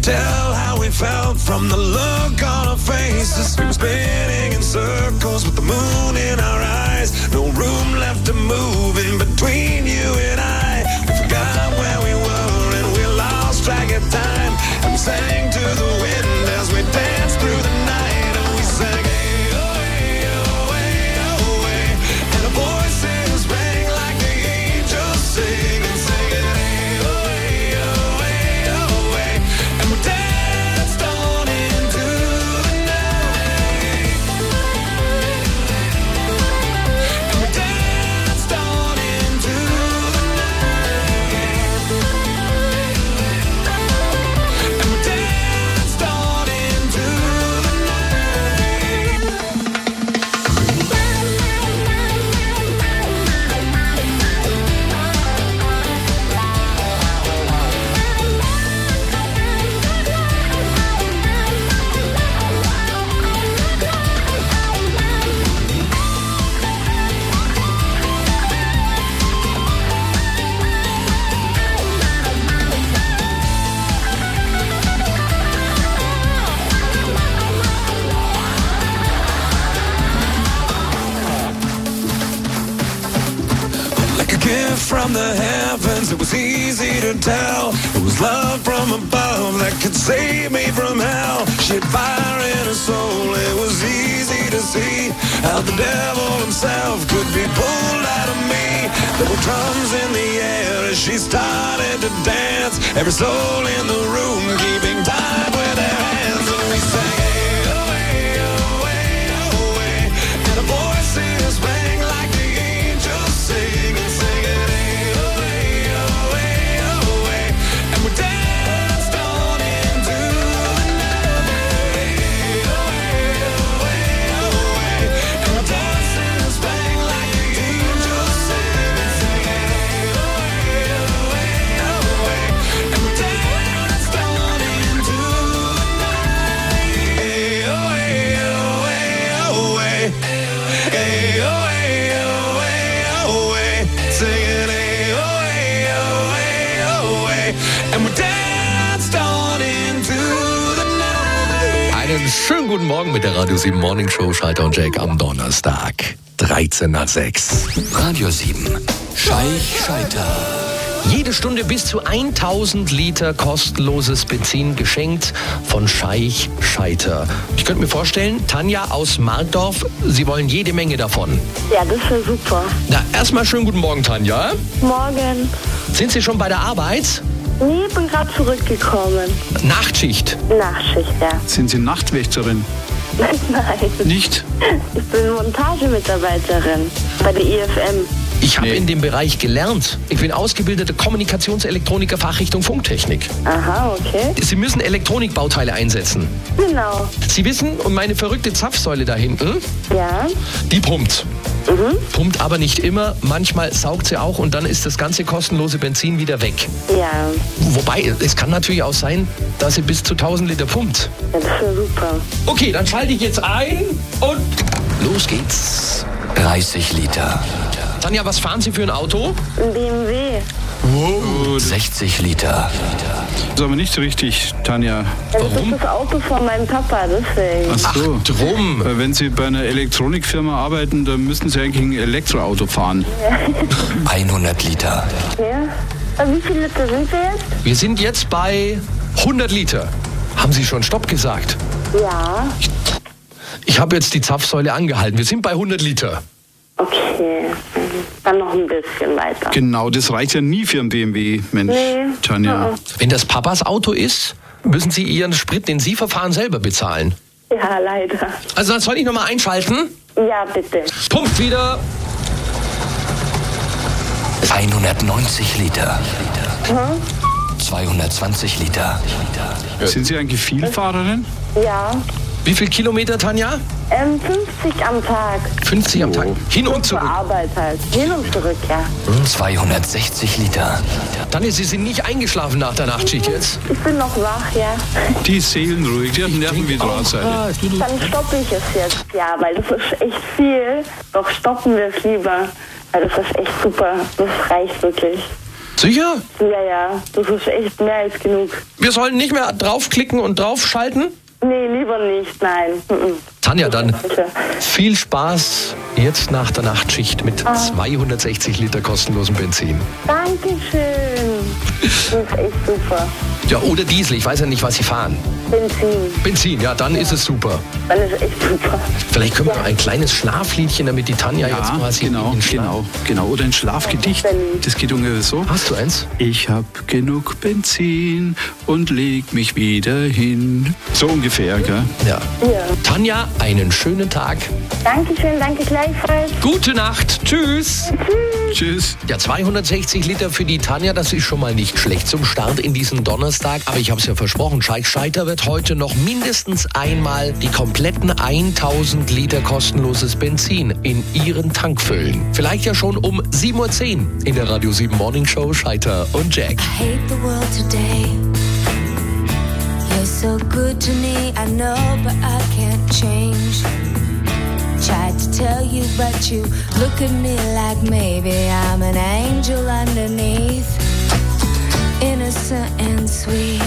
tell how we felt from the look on our faces. We were spinning in circles with the moon in our eyes. No room left to move in between you and I. We forgot where we were and we lost track of time. And we sang to the wind as we danced through the night. And we sang, hey, oh, hey, oh, hey, oh, hey. And our voices rang like the angels sing. And singing, hey, oh, hey, oh, hey, oh, hey. And we danced on into the night. And we danced on into the night. And we danced on into the night. Like a gift from the heavens, it was easy to tell. It was love from above that could save me from hell. She had fire in her soul, it was easy to see how the devil himself could be pulled out of me. There were drums in the air as she started to dance. Every soul in the room keeping time with their hands. And we sang, hey, oh, hey, oh, hey, oh, hey. And our voices rang like the angels sing. And singing, hey, oh, hey, oh, hey, oh, hey. And we danced on into the night. Hey, oh, hey, oh, hey, oh, hey. And our voices rang like the angels sing. And singing, hey, oh, hey, oh, hey, oh, hey. And we danced on into the night. Hey, oh, hey, oh, hey, oh, hey. Hey, oh, hey, oh, hey, oh, hey. Singing, hey, oh, hey, oh, hey, oh, hey. And we danced on into the night. Einen schönen guten Morgen mit der Radio 7 Morning Show. Schalter und Jack am Donnerstag, 13 nach 6. Radio 7. Scheich Scheiter. Jede Stunde bis zu 1000 Liter kostenloses Benzin geschenkt von Scheich Scheiter. Ich könnte mir vorstellen, Tanja aus Markdorf, Sie wollen jede Menge davon. Ja, das wäre super. Na, erstmal schönen guten Morgen, Tanja. Morgen. Sind Sie schon bei der Arbeit? Nee, ich bin gerade zurückgekommen. Nachtschicht. Nachtschicht, ja. Sind Sie Nachtwächterin? Nein, Nicht? ich bin Montagemitarbeiterin bei der IFM. Ich habe in dem Bereich gelernt. Ich bin ausgebildeter Kommunikationselektroniker Fachrichtung Funktechnik. Aha, okay. Sie müssen Elektronikbauteile einsetzen. Genau. Sie wissen, und meine verrückte Zapfsäule da hinten, Ja. die pumpt. Pumpt aber nicht immer. Manchmal saugt sie auch und dann ist das ganze kostenlose Benzin wieder weg. Ja, Wobei, es kann natürlich auch sein, dass sie bis zu 1000 Liter pumpt. ja, das wäre super. Okay, dann schalte ich jetzt ein und los geht's. 30 Liter. Tanja, was fahren Sie für ein Auto? Ein BMW. 60 Liter. Das ist aber nicht so richtig, Tanja. Ja, das Warum? ist das Auto von meinem Papa, deswegen. Ach so. Drum. Wenn Sie bei einer Elektronikfirma arbeiten, dann müssten Sie eigentlich ein Elektroauto fahren. 100 Liter. Ja. Wie viele Liter sind wir jetzt? Wir sind jetzt bei 100 Liter. Haben Sie schon Stopp gesagt? Ja. Ich habe jetzt die Zapfsäule angehalten. Wir sind bei 100 Liter. Okay. Dann noch ein bisschen weiter. Genau, das reicht ja nie für einen BMW, Mensch, Nee. Tanja. Wenn das Papas Auto ist, müssen Sie Ihren Sprit, den Sie verfahren, selber bezahlen. Ja, leider. Also dann soll ich nochmal einschalten? Ja, bitte. Pumpt wieder. 190 Liter. 220 Liter. Sind Sie eigentlich Vielfahrerin? Ja. Wie viel Kilometer, Tanja? 50 am Tag. 50 am Tag. Hin und Zur zurück. Arbeit halt. Hin und zurück, ja. 260 Liter. Tanja, Sie sind nicht eingeschlafen nach der Nachtschicht jetzt? Ich bin noch wach, ja. Die ist seelenruhig, die hat Nerven wie Drahtseile. Dann stoppe ich es jetzt. Ja, weil das ist echt viel. Doch stoppen wir es lieber. Weil das ist echt super. Das reicht wirklich. Sicher? Ja, das ist echt mehr als genug. Wir sollen nicht mehr draufklicken und draufschalten? Nee, lieber nicht, nein. Tanja, dann Danke. viel Spaß jetzt nach der Nachtschicht mit 260 Liter kostenlosem Benzin. Dankeschön. Das ist echt super. Ja, oder Diesel, ich weiß ja nicht, was Sie fahren. Benzin, ja, dann ist es super. Dann ist echt super. Vielleicht können wir noch ein kleines Schlafliedchen, damit die Tanja jetzt quasi in den Schlaf... Genau. Oder ein Schlafgedicht. Das geht ungefähr so. Hast du eins? Ich hab genug Benzin und leg mich wieder hin. So ungefähr, gell? Ja. Tanja, einen schönen Tag. Dankeschön, danke gleichfalls. Gute Nacht. Tschüss. Tschüss. Ja, 260 Liter für die Tanja, das ist schon mal nicht schlecht zum Start in diesen Donnerstag. Aber ich habe es ja versprochen, Scheich Scheiter wird heute noch mindestens einmal die kompletten 1000 Liter kostenloses Benzin in ihren Tank füllen. Vielleicht ja schon um 7:10 Uhr in der Radio 7 Morning Show Scheiter und Jack. I hate the world today. You're so good to me, I know, but I can't change. Tried to tell you, but you look at me like maybe I'm an angel underneath, innocent and sweet.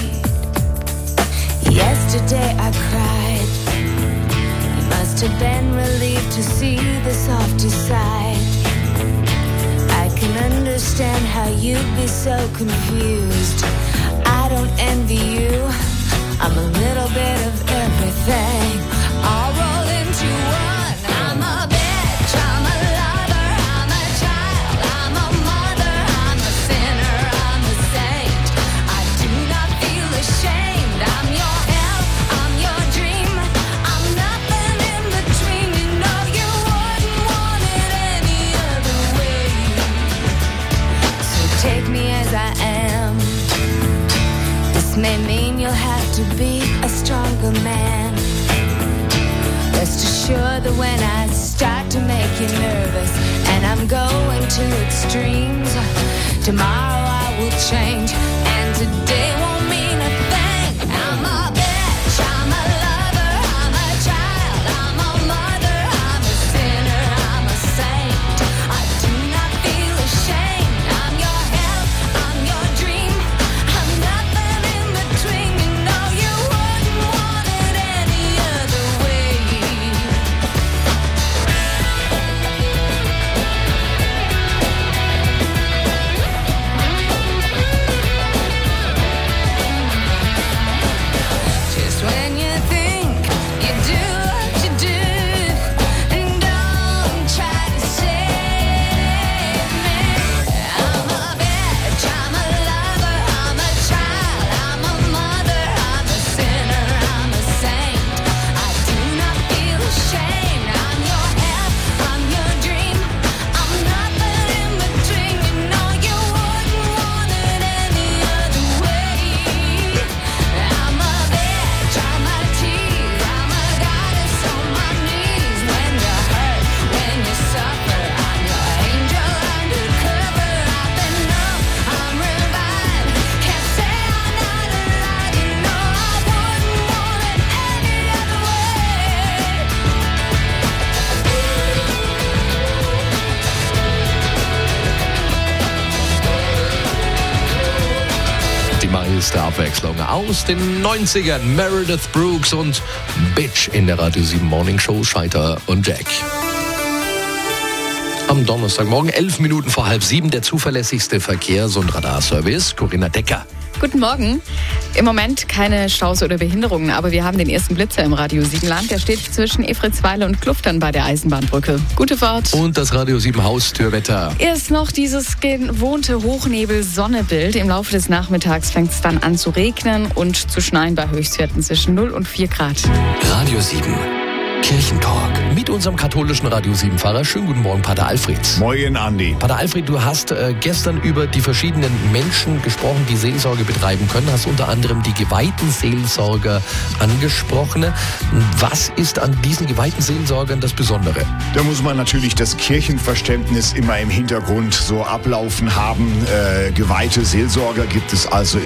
Yesterday I cried. You must have been relieved to see the softer side. I can understand how you'd be so confused. I don't envy you. I'm a little bit of everything, all rolled into one. I'm a bitch, I'm a lover, I'm a child, I'm a mother, I'm a sinner, I'm a saint. I do not feel ashamed. I'm your hell, I'm your dream. I'm nothing in between. You know you wouldn't want it any other way. So take me as I am. This may mean you'll have to be a stronger man. Rest assured that when I start to make you nervous and I'm going to extremes, tomorrow I will change and today won't mean a thing. I'm a bitch, I'm a lover, I'm a child, I'm a mother, I'm a sinner, I'm a saint. I do not feel ashamed. I'm your hell, I'm your dream. I'm nothing in between. You know you wouldn't want it any other way. Just when you think you do what you do, and don't try to save me. I'm a bitch, I'm a lover, I'm a child, I'm a mother, I'm a sinner, I'm a saint. I do not feel ashamed. I'm your hell, I'm your dream. I'm nothing in between. You know you wouldn't want it any other way. I'm a bitch, I'm a tease, I'm a goddess on my knees. When you hurt, when you suffer, I'm your angel undercover. I've been numb, I'm revived. Can't say I'm not alive. You know I wouldn't want it any other way. Die meiste Abwechslung aus den 90ern. Meredith Brooks und Bitch in der Radio 7 Morning Show Scheiter und Jack. Am Donnerstagmorgen, 11 Minuten vor 6:30, der zuverlässigste Verkehrs- und Radarservice. Corinna Decker. Guten Morgen. Im Moment keine Staus oder Behinderungen, aber wir haben den ersten Blitzer im Radio 7 Land. Der steht zwischen Efritzweiler und Kluftern bei der Eisenbahnbrücke. Gute Fahrt. Und das Radio 7 Haustürwetter. Erst noch dieses gewohnte Hochnebel-Sonnebild. Im Laufe des Nachmittags fängt es dann an zu regnen und zu schneien bei Höchstwerten zwischen 0 und 4 Grad. Radio 7. Kirchentalk. Mit unserem katholischen Radio 7-Pfarrer. Schönen guten Morgen, Pater Alfred. Moin, Andi. Pater Alfred, du hast gestern über die verschiedenen Menschen gesprochen, die Seelsorge betreiben können. Hast unter anderem die geweihten Seelsorger angesprochen. Was ist an diesen geweihten Seelsorgern das Besondere? Da muss man natürlich das Kirchenverständnis immer im Hintergrund so ablaufen haben. Geweihte Seelsorger gibt es also